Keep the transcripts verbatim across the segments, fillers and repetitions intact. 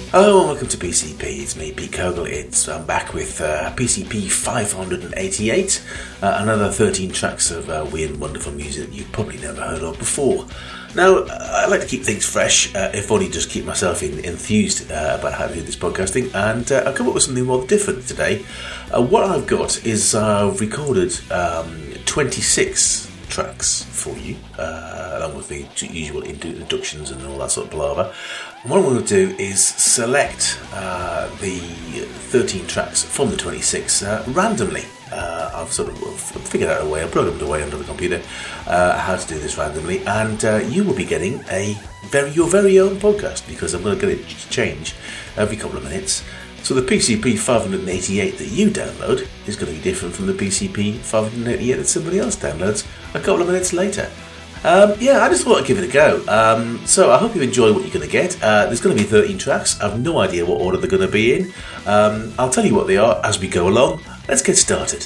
Hello and welcome to P C P. It's me, Pete Kogel. It's I'm back with uh, P C P five eighty-eight, uh, another thirteen tracks of uh, weird and wonderful music that you've probably never heard of before. Now, I like to keep things fresh, uh, if only just keep myself in, enthused uh, about how to do this podcasting, and uh, I've come up with something rather different today. Uh, what I've got is I've uh, recorded um, twenty-six tracks for you, uh, along with the usual introductions and all that sort of palaver. And what I'm going to do is select uh, the thirteen tracks from the twenty-six uh, randomly. Uh, I've sort of figured out a way, I've programmed away under the computer uh, how to do this randomly, and uh, you will be getting a very your very own podcast, because I'm going to get it to change every couple of minutes. So the P C P five eighty-eight that you download is going to be different from the P C P five eighty-eight that somebody else downloads a couple of minutes later. Um, yeah, I just thought I'd give it a go. Um, so I hope you enjoy what you're going to get. Uh, there's going to be thirteen tracks. I have no idea what order they're going to be in. Um, I'll tell you what they are as we go along. Let's get started.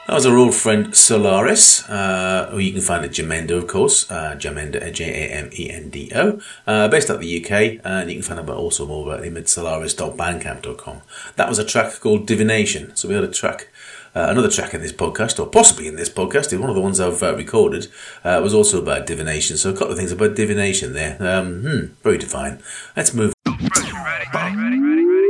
That was our old friend Solaris, uh, who you can find at Jamendo, of course, uh, Jamendo, J A M E N D O, uh, based out of the U K, and you can find out also more about him at solaris dot bandcamp dot com. That was a track called Divination. So we had a track, uh, another track in this podcast, or possibly in this podcast, one of the ones I've uh, recorded, uh, was also about divination. So a couple of things about divination there. Um, hmm, very divine. Let's move. Ready, ready, ready, ready, ready, ready.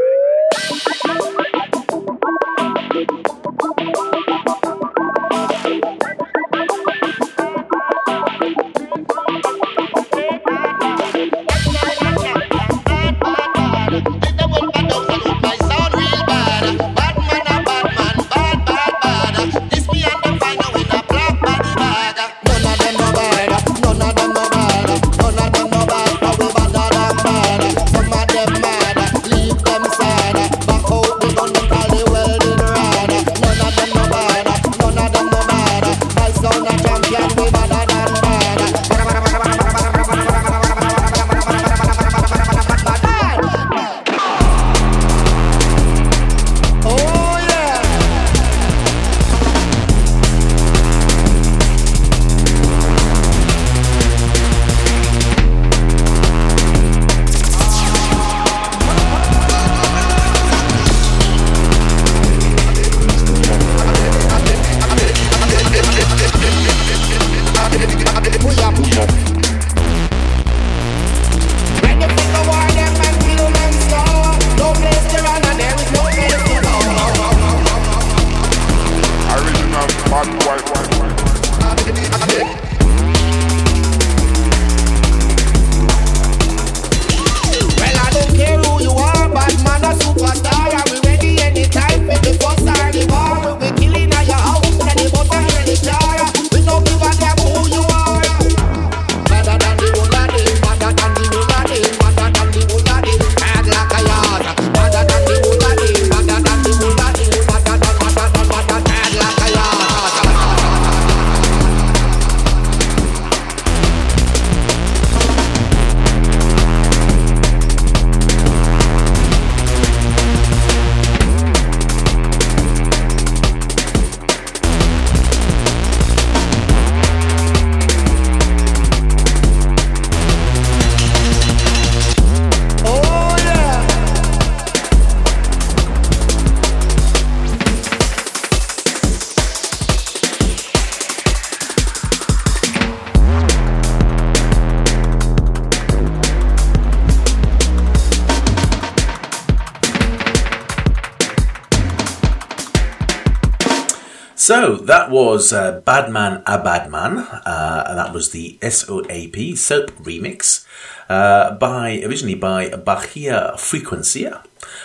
So that was uh, Badman a Badman, uh, and that was the S O A P Soap remix uh, by originally by Bahia Frequencia,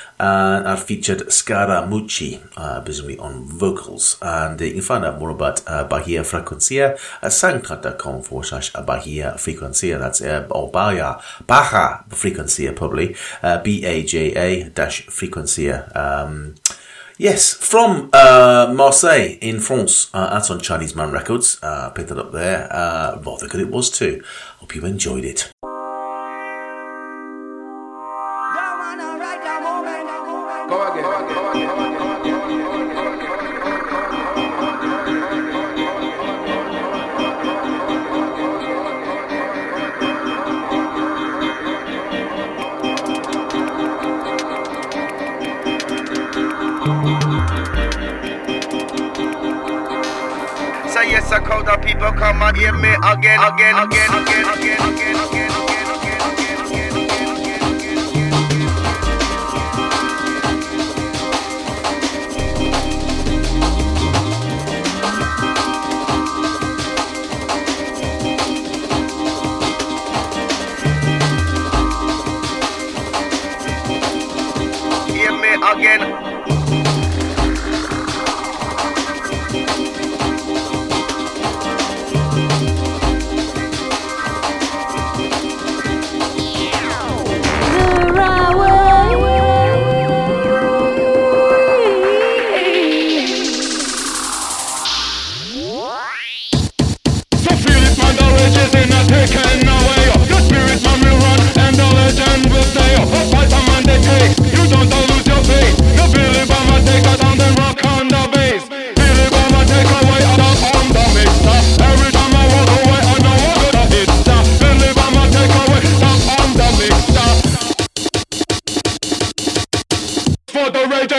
and uh, featured Scaramucci, uh, presumably on vocals. And uh, you can find out more about uh, Bahia Frequencia at soundcloud dot com forward slash Bahia Frequencia. That's uh, or Bahia Baja Frequencia, probably uh, B A J A dash Frequencia. Um, Yes, from uh, Marseille in France. Uh, that's on Chinese Man Records. Uh, picked it up there. Uh, rather good it was too. Hope you enjoyed it. Go again. Go again. Go again. So yes, I call the people come and hear me again, again, again, again, again, again, again. Again.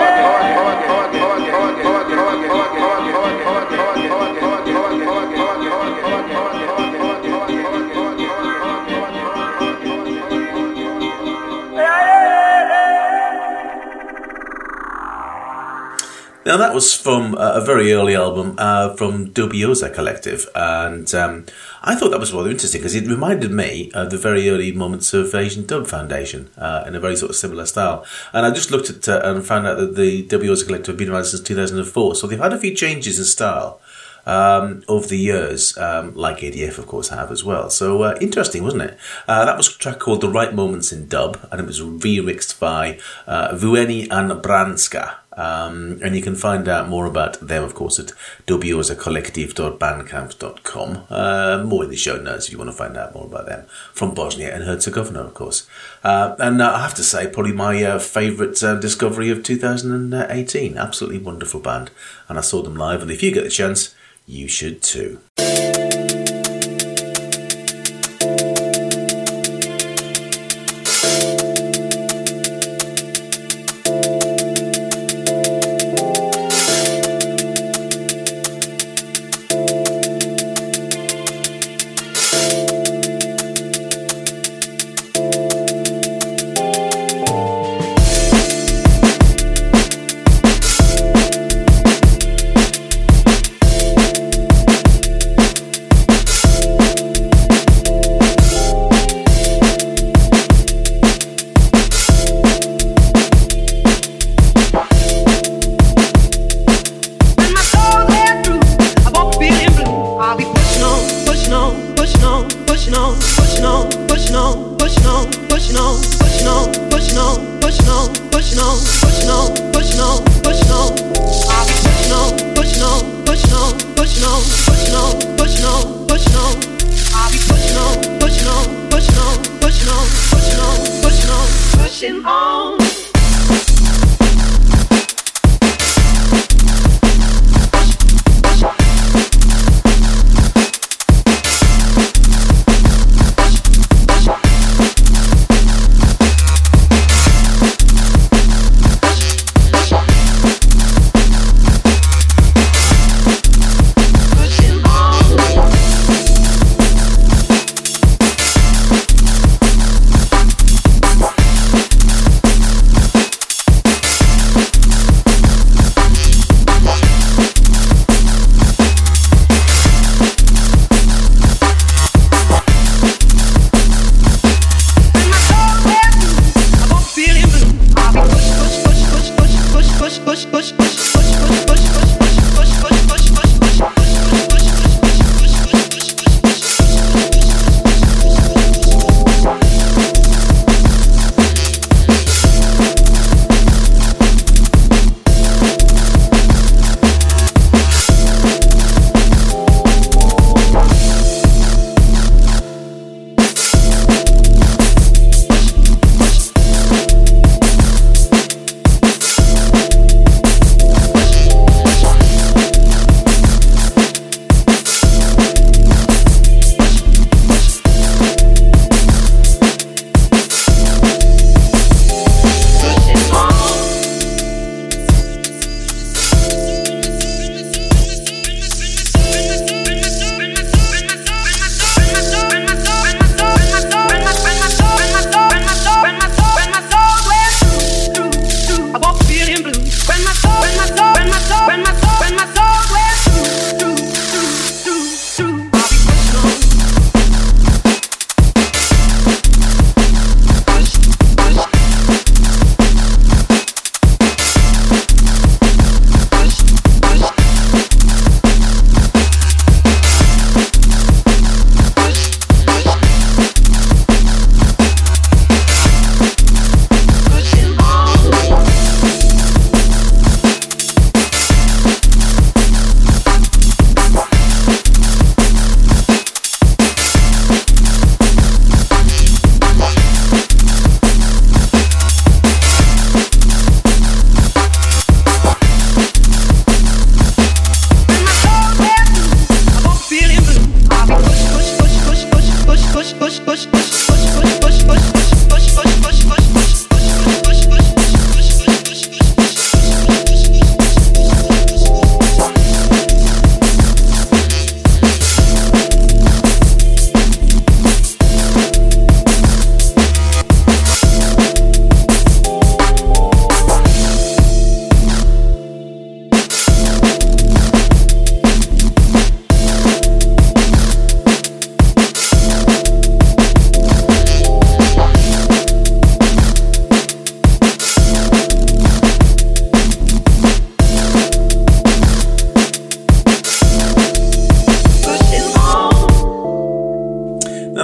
Now that was from uh, a very early album uh, from Dubiosa Collective, and um, I thought that was rather interesting because it reminded me of the very early moments of Asian Dub Foundation uh, in a very sort of similar style. And I just looked at uh, and found out that the Dubiosa Collective have been around since two thousand four, so they've had a few changes in style um, over the years, um, like A D F of course have as well. So uh, interesting, wasn't it? Uh, that was a track called The Right Moments in Dub, and it was remixed by uh, Vueni and Branska. Um, and you can find out more about them, of course, at dubiosa collective dot bandcamp dot com. Uh, more in the show notes if you want to find out more about them. From Bosnia and Herzegovina, of course. Uh, and uh, I have to say, probably my uh, favourite uh, discovery of two thousand eighteen. Absolutely wonderful band. And I saw them live, and if you get the chance, you should too.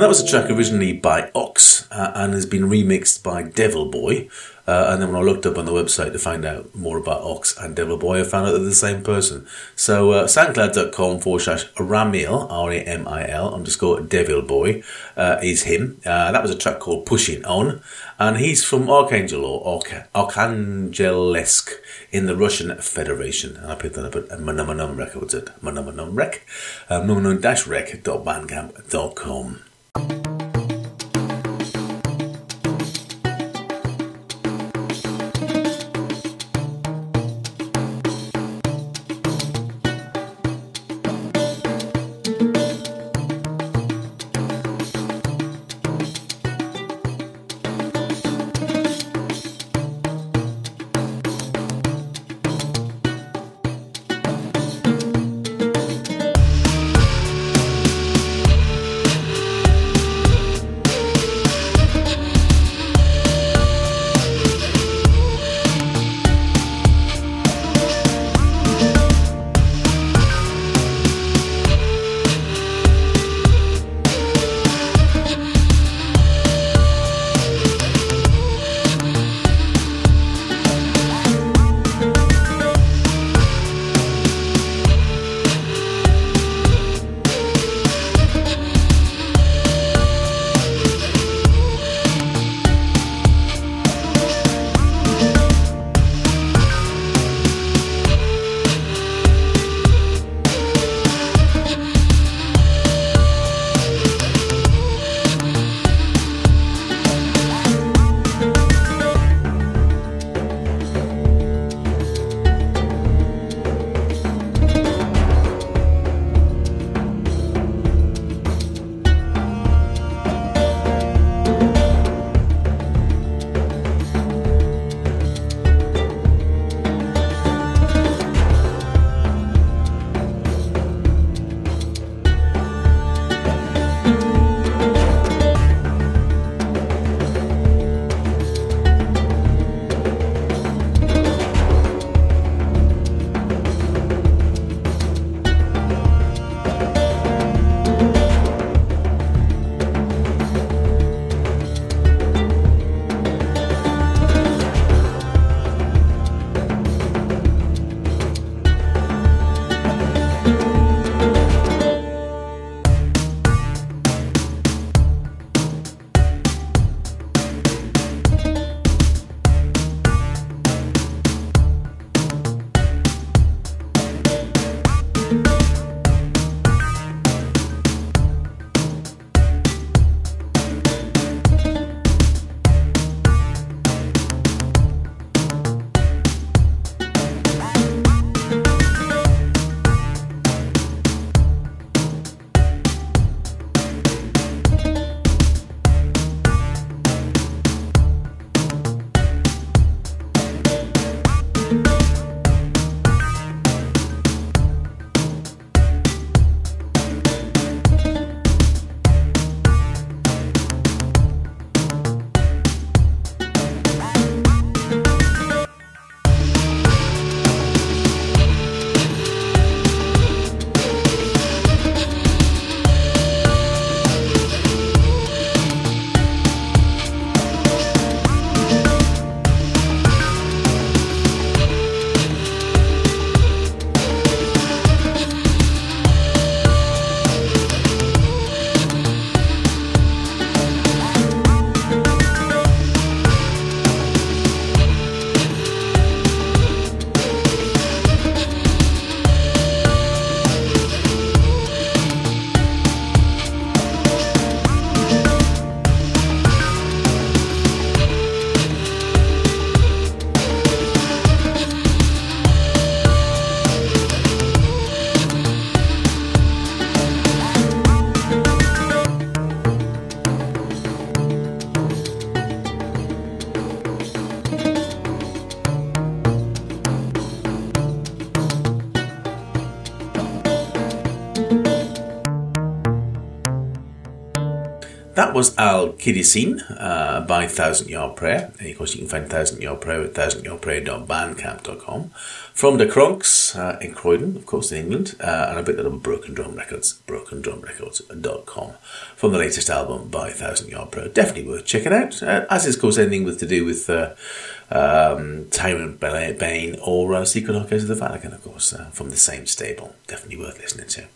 that was a track originally by Ox uh, and has been remixed by Devil Boy. Uh, and then when I looked up on the website to find out more about Ox and Devil Boy, I found out they're the same person. So uh, soundcloud.com forward slash Ramil, R A M I L underscore Devil Boy uh, is him. Uh, that was a track called Pushing On. And he's from Archangel or Arch- Archangelsk in the Russian Federation. And I picked that up at Manamanum Records at Manamanum Rec, uh, manamanum-rec dot bandcamp dot com. that was Al Kidisine uh, by Thousand Yard Prayer. And of course, you can find Thousand Yard Prayer at thousand yard prayer dot bandcamp dot com. From the Kronks uh, in Croydon, of course, in England. Uh, and I picked that up on Broken Drum Records, broken drum records dot com. From the latest album by Thousand Yard Prayer. Definitely worth checking out. Uh, as is, of course, anything with to do with uh, um, Tyrant Bane or uh, Secret Archives of the Vatican, of course, uh, from the same stable. Definitely worth listening to.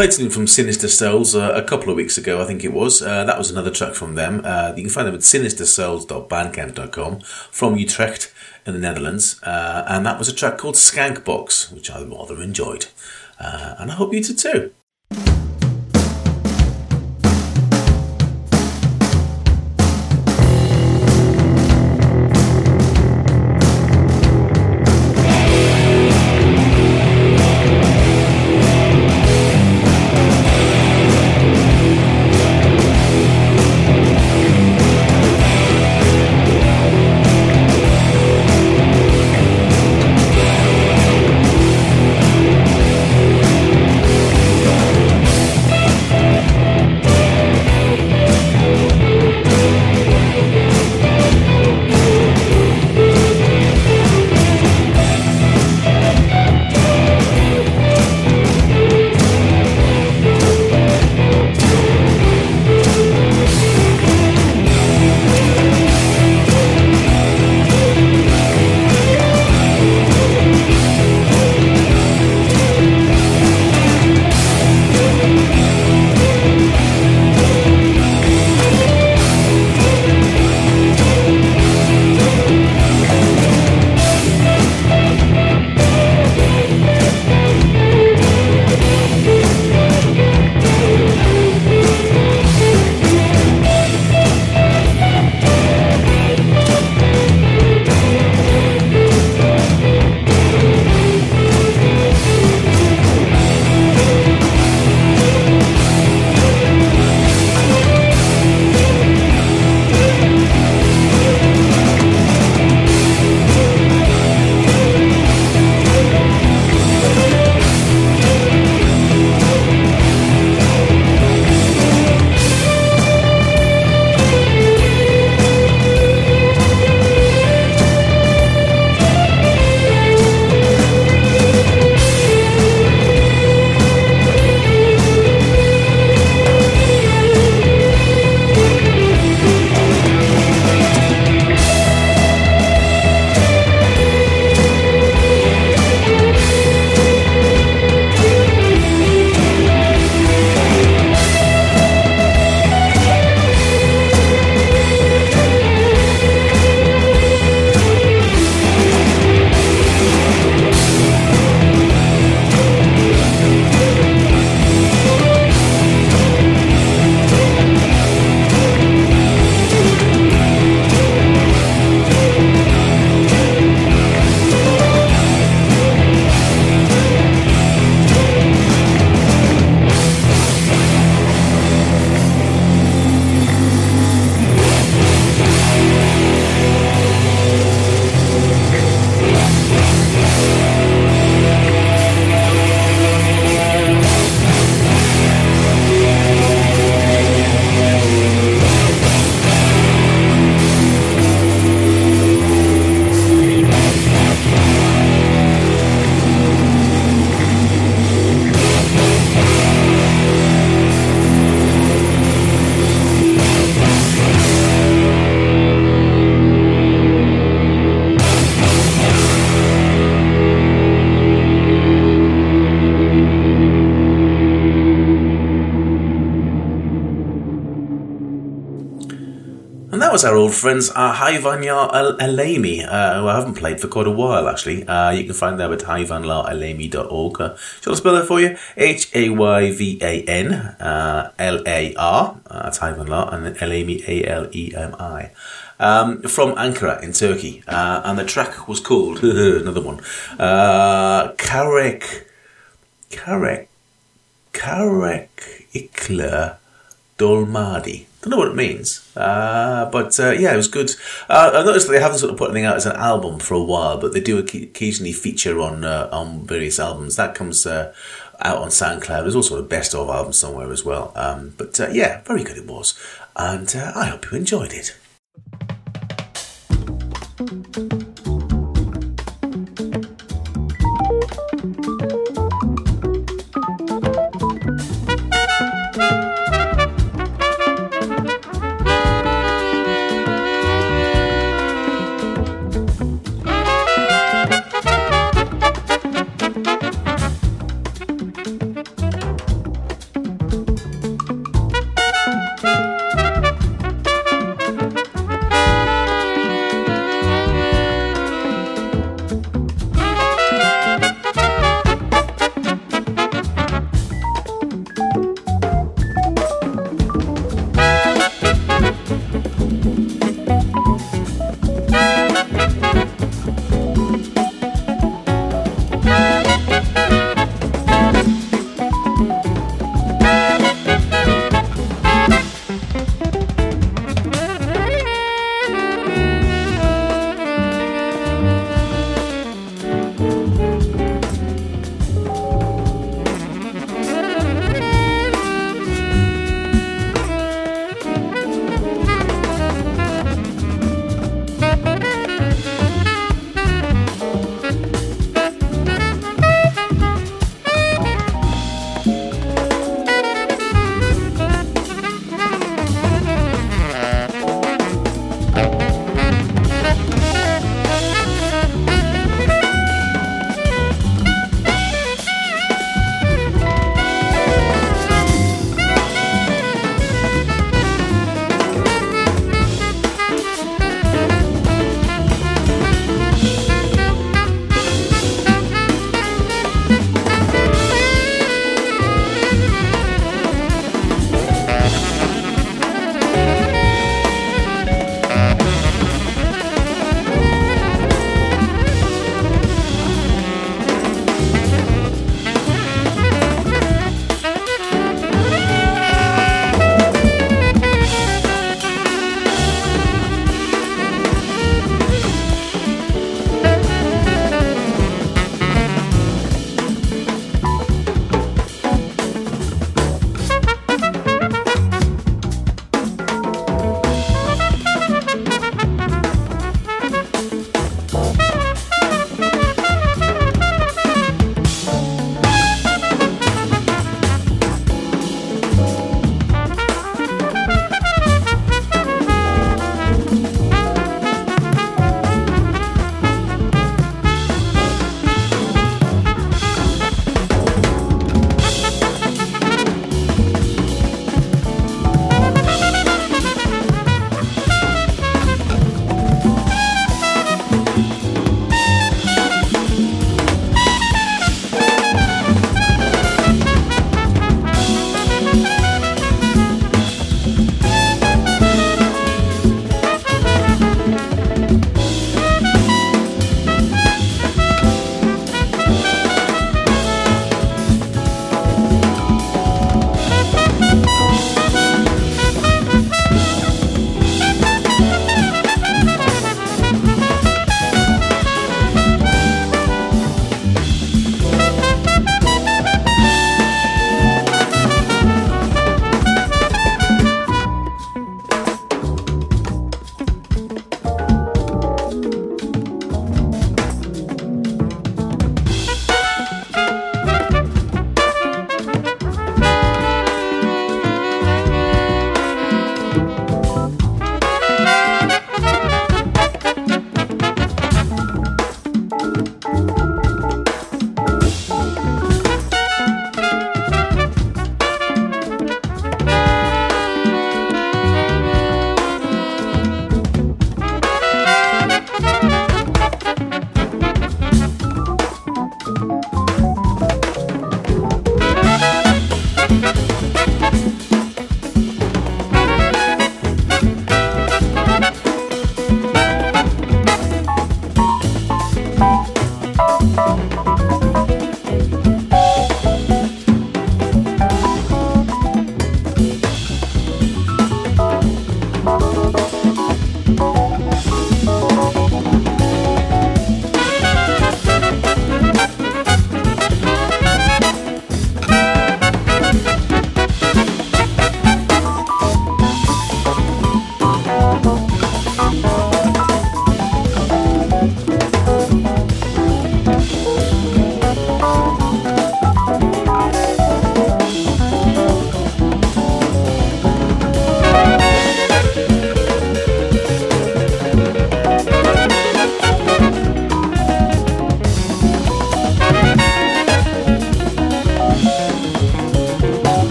played something from Sinister Souls uh, a couple of weeks ago, I think it was. Uh, that was another track from them. Uh, you can find them at sinister souls dot bandcamp dot com from Utrecht in the Netherlands. Uh, and that was a track called Skankbox, which I rather enjoyed. Uh, and I hope you did too. That was our old friends, uh, Hayvanlar Alemi, uh, who I haven't played for quite a while, actually. Uh, you can find them at hayvanlar alemi dot org. Uh, shall I spell that for you? H A Y V A N uh, L A R, uh, that's Hayvanlar, and then Alemi, A L E M I. Um, from Ankara in Turkey. Uh, and the track was called, another one, uh, Karek, Karek, Karek Ikla Dolmadi. Don't know what it means, uh, but uh, yeah, it was good. Uh, I noticed that they haven't sort of put anything out as an album for a while, but they do occasionally feature on uh, on various albums. That comes uh, out on SoundCloud. There's also a best of album somewhere as well. Um, but uh, yeah, very good it was, and uh, I hope you enjoyed it.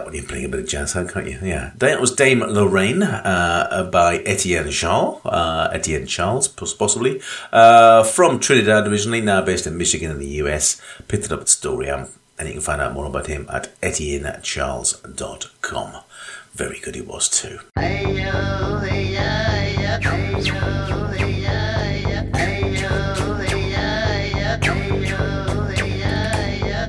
that when you're playing a bit of jazz, can't you? Yeah. That was Dame Lorraine uh, by Etienne Charles, uh, Etienne Charles, possibly, uh, from Trinidad originally, now based in Michigan in the U S. Picked it up at Storiam, and you can find out more about him at etienne charles dot com. Very good he was too. Hey-yo, hey-ya, hey-yo, hey-ya, hey-yo, hey-ya, hey-yo, hey-ya.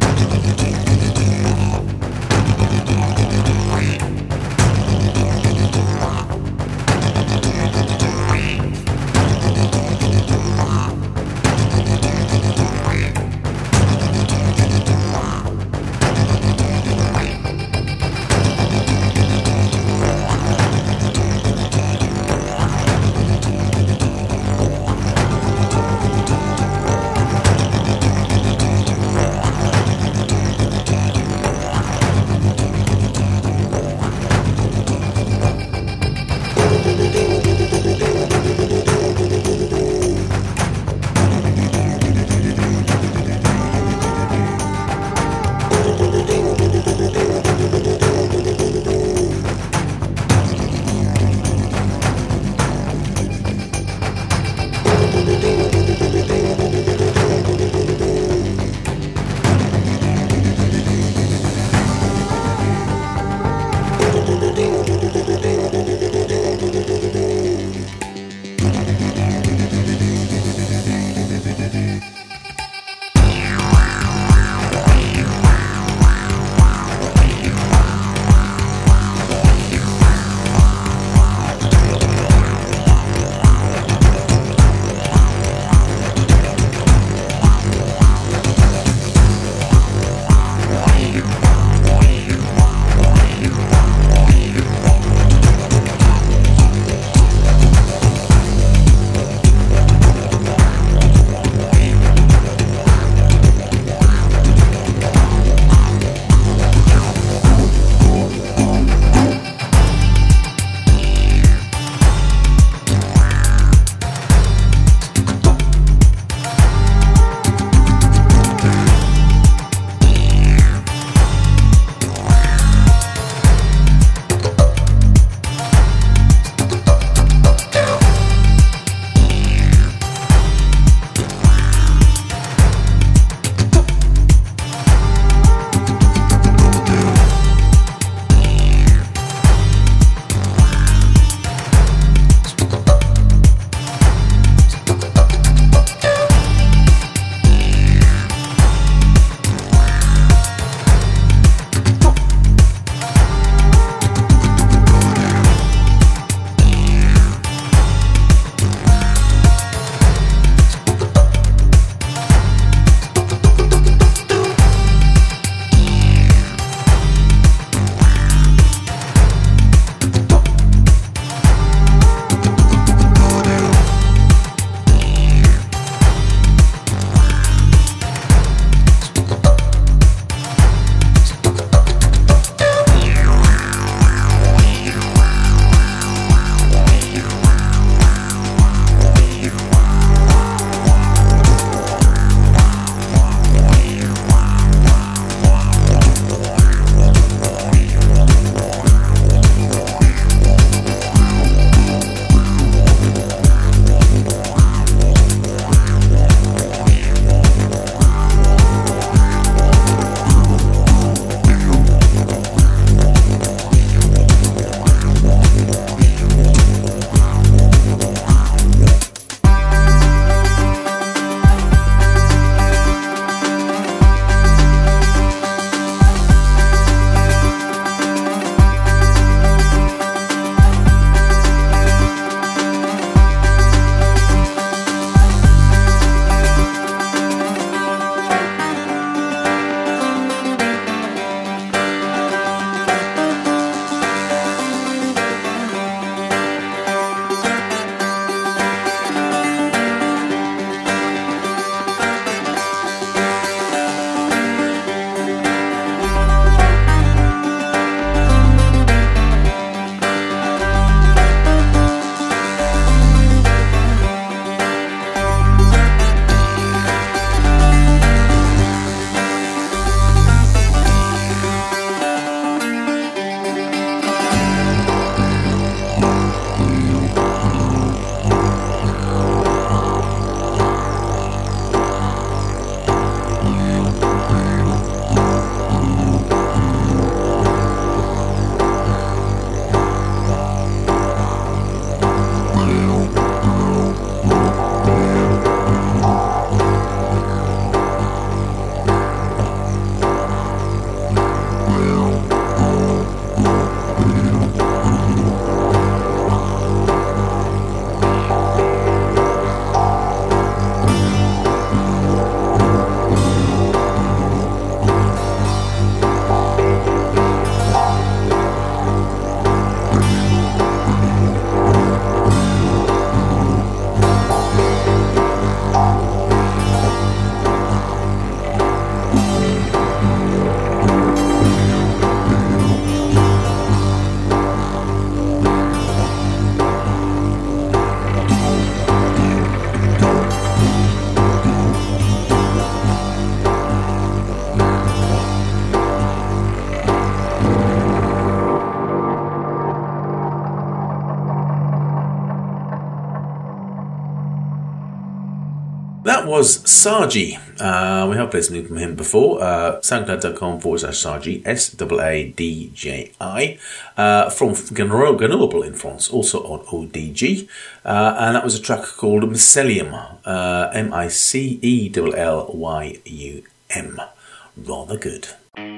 That was Sarji. Uh, we have played something from him before. Uh, Soundcloud.com forward slash Sarji, S A A D J I, uh, from Grenoble in France, also on O D G. Uh, and that was a track called Mycelium, uh, M I C E L L Y U M. Rather good.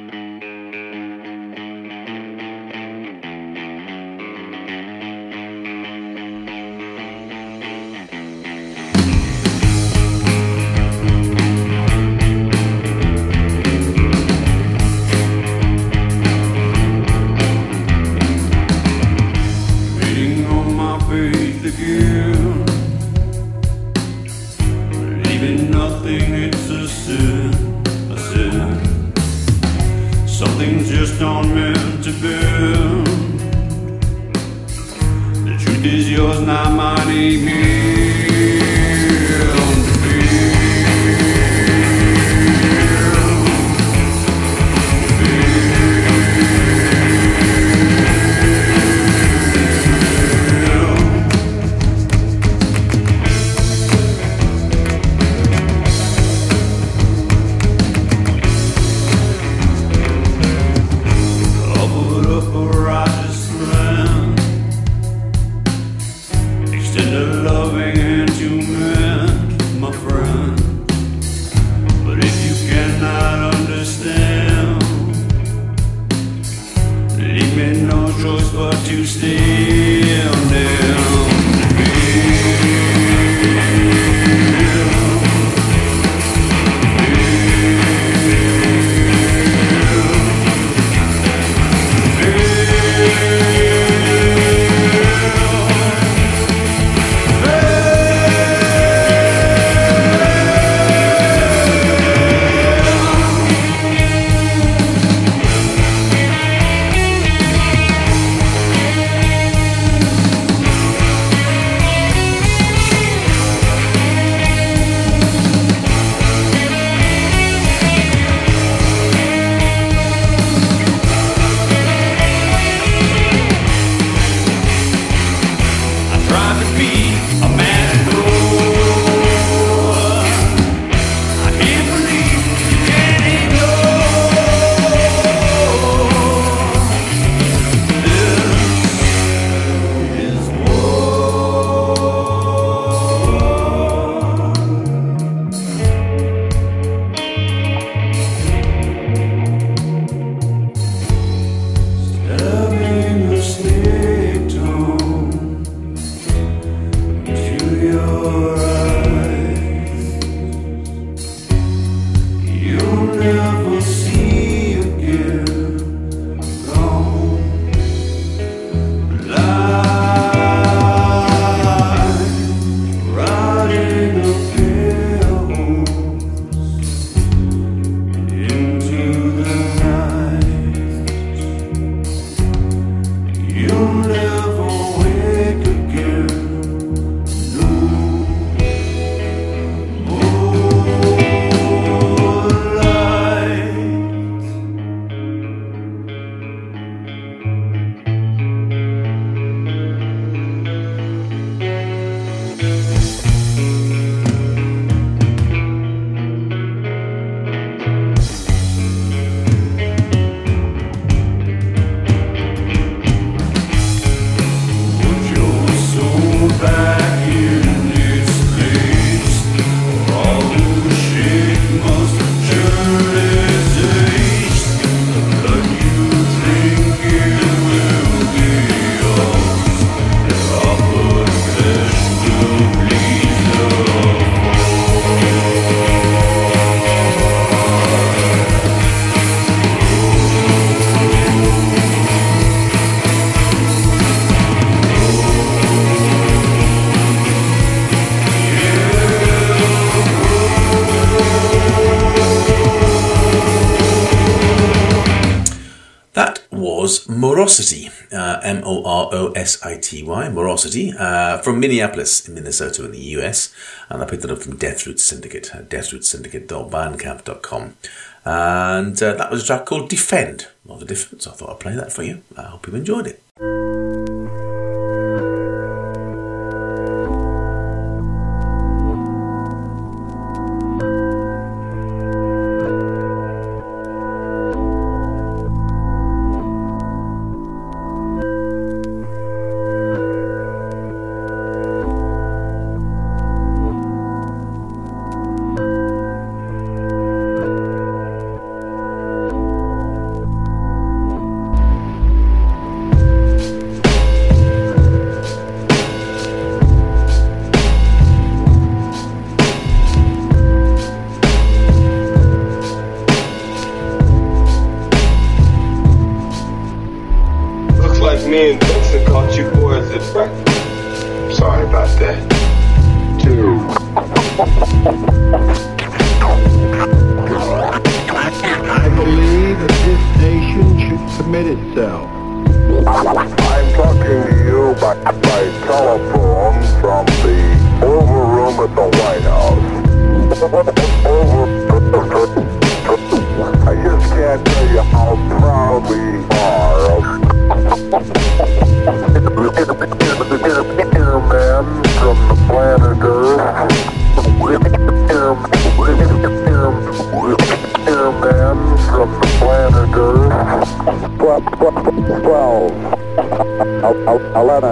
Believing nothing, it's a sin, a sin. Something's just not meant to be. The truth is yours, not mine, ain't meant to be. To stand down to me. Morosity, uh, M O R O S I T Y, Morosity, uh, from Minneapolis in Minnesota in the U S, and I picked it up from Deathroot Syndicate, at deathroot syndicate dot bandcamp dot com, and uh, that was a track called Defend. Not a difference, I thought I'd play that for you. I hope you enjoyed it. Looks like me and Vincent caught you boys at breakfast. Sorry about that. Two. I believe that this nation should submit itself. I'm talking to you by, by telephone from the Oval Room at the White House. I just can't tell you how proud we are of airmen from the planet Earth. Airmen from the planet Earth. twelve, eleven,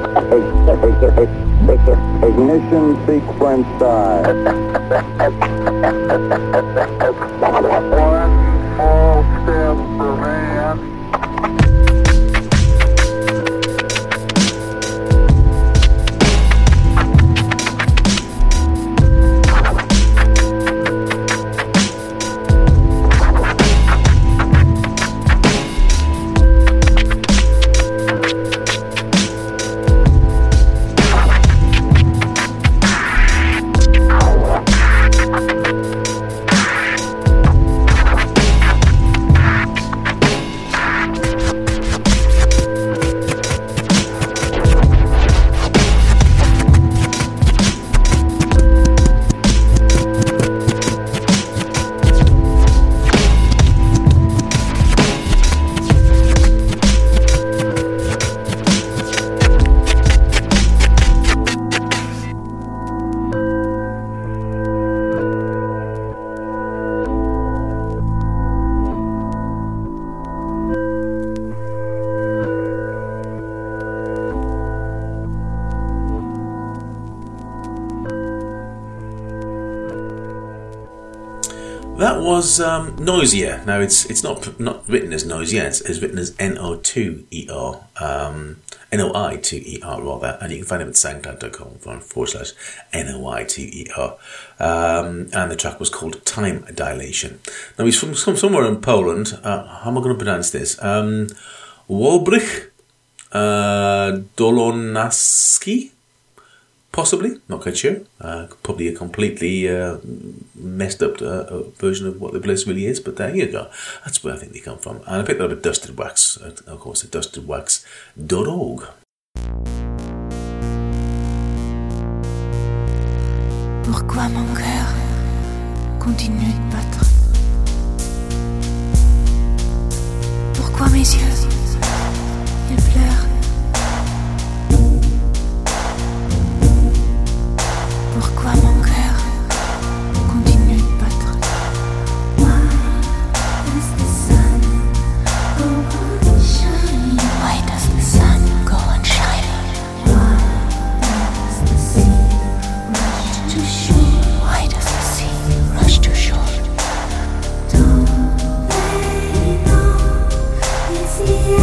ignition sequence start. One small step for man. That was um, Noisier. Now it's it's not not written as Noisier. It's, it's written as N O two E R, um, N O I two E R rather, and you can find him at soundcloud dot com forward slash N O I two E R. Um, and the track was called Time Dilation. Now he's from, from somewhere in Poland. Uh, how am I going to pronounce this? Um, Wojciech uh, Dolonaski. Possibly, not quite sure. Uh, probably a completely uh, messed up uh, version of what the place really is, but there you go. That's where I think they come from. And I picked that up at Dusted Wax, of course, at dusted wax dot org. Pourquoi mon cœur continue de battre? Pourquoi mes yeux, ils pleurent? Pourquoi mon cœur continue de battre? Why does the sun go on shining? Why does the sun go on shining? Why does the sea rush to shore? Why does the sea rush to shore? Don't they know it's the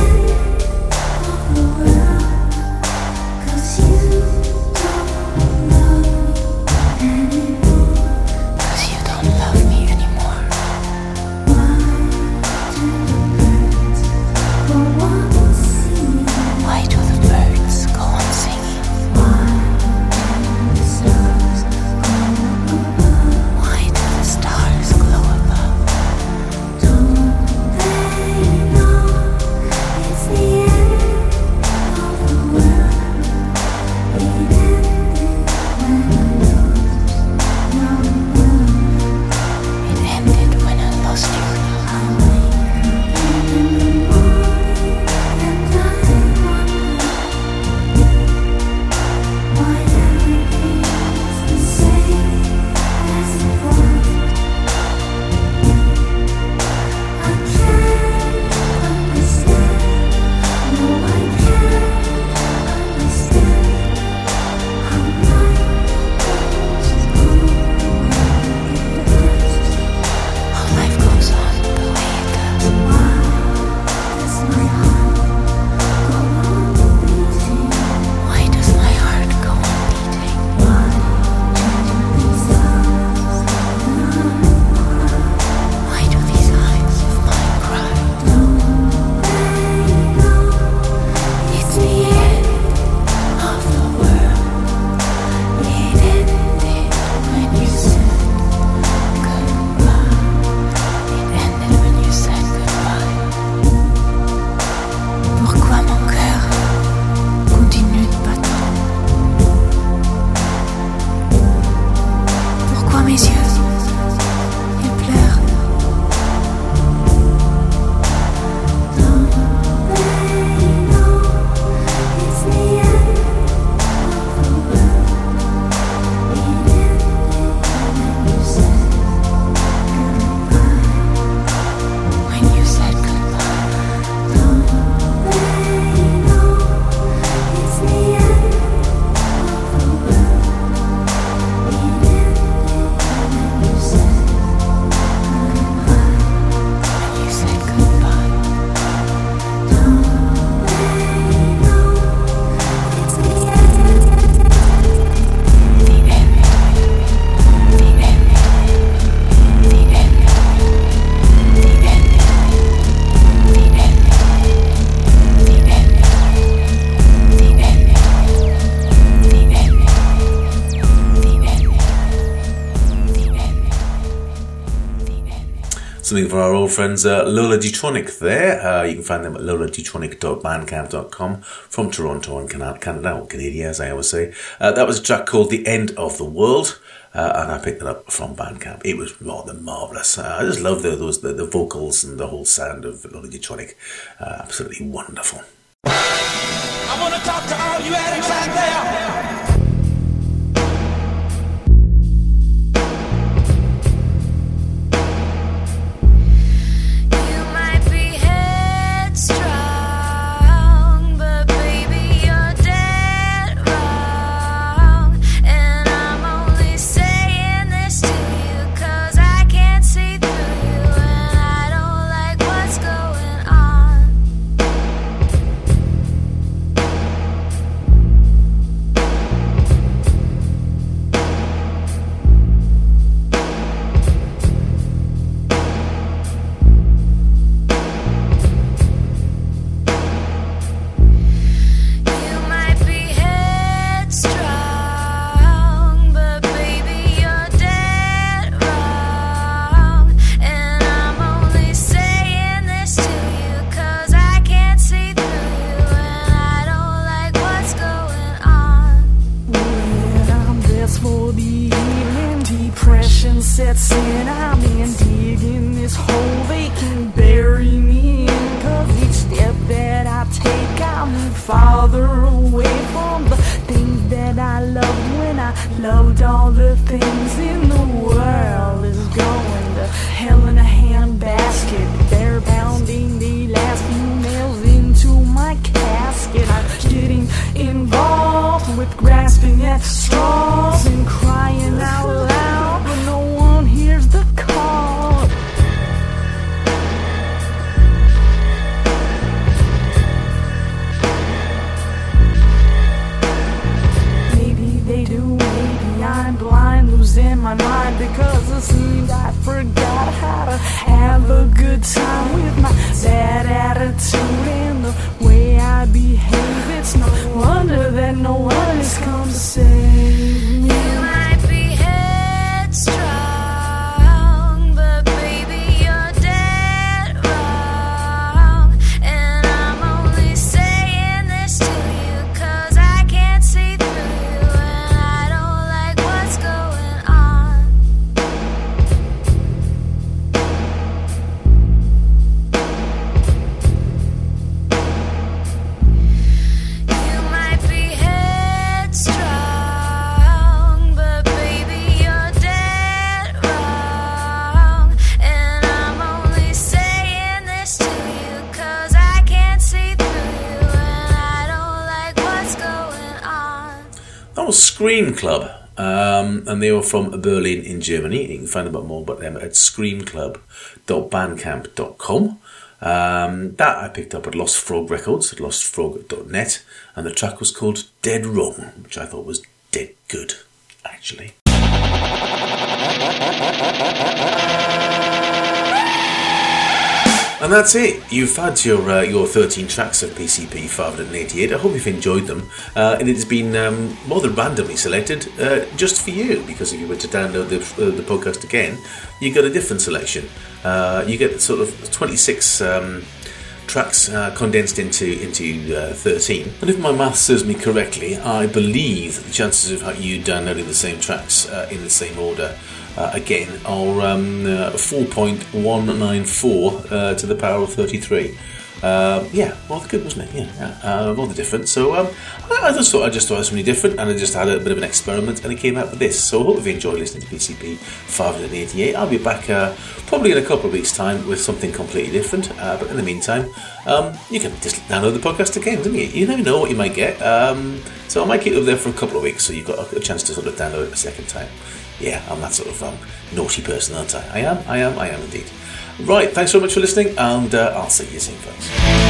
something for our old friends uh, Lola Detronic there. Uh, you can find them at lola detronic dot bandcamp dot com from Toronto and Canada, or Canada as I always say. Uh, that was a track called The End of the World. Uh, and I picked it up from Bandcamp. It was more than marvellous. Uh, I just love the, those the, the vocals and the whole sound of Lola Detronic. Uh, absolutely wonderful. I want to talk to all you addicts out there. Sets in, I'm in digging this hole they can bury me in. Cause each step that I take, I move farther away from the things that I loved when I loved all the things in the world. Is going to hell in a handbasket. They're pounding the last few nails into my casket. I'm getting involved with grasping at straws and crying out loud, but no one hears the call. Maybe they do, maybe I'm blind, losing my mind, because it seems I forgot how to have a good time with my bad attitude and the way I behave. It's no wonder that no one has come to save me. You might be headstrong, but baby you're dead wrong. And I'm only saying this to you cause I can't see through you, and I don't like what's going on. You might be headstrong, but baby you're dead wrong. And I'm only saying this to you cause I can't see through you, and I don't like what's going on. That was Scream Club, um, and they were from Berlin in Germany. You can find out more about them at scream club dot bandcamp dot com. Um, that I picked up at Lost Frog Records, at lost frog dot net, and the track was called Dead Wrong, which I thought was dead good, actually. And that's it. You've had your uh, your thirteen tracks of P C P five eighty-eight. I hope you've enjoyed them. Uh, and it's been um, more than randomly selected uh, just for you, because if you were to download the, uh, the podcast again, you got a different selection. Uh, you get sort of twenty-six um, tracks uh, condensed into into uh, thirteen. And if my math serves me correctly, I believe that the chances of you downloading the same tracks uh, in the same order Uh, again are um, uh, four point one nine four uh, to the power of thirty-three. Uh, yeah, rather good, wasn't it? Yeah, uh, rather different. So um, I, I just thought I just thought it was really different, and I just had a bit of an experiment, and it came out with this. So I hope you've enjoyed listening to P C P five eighty-eight. I'll be back uh, probably in a couple of weeks' time with something completely different. Uh, but in the meantime, um, you can just download the podcast again, don't you? You never know what you might get. Um, so I might keep it up there for a couple of weeks, so you've got a, a chance to sort of download it a second time. Yeah, I'm that sort of um, naughty person, aren't I? I am, I am, I am indeed. Right, thanks so much for listening, and uh, I'll see you soon, folks.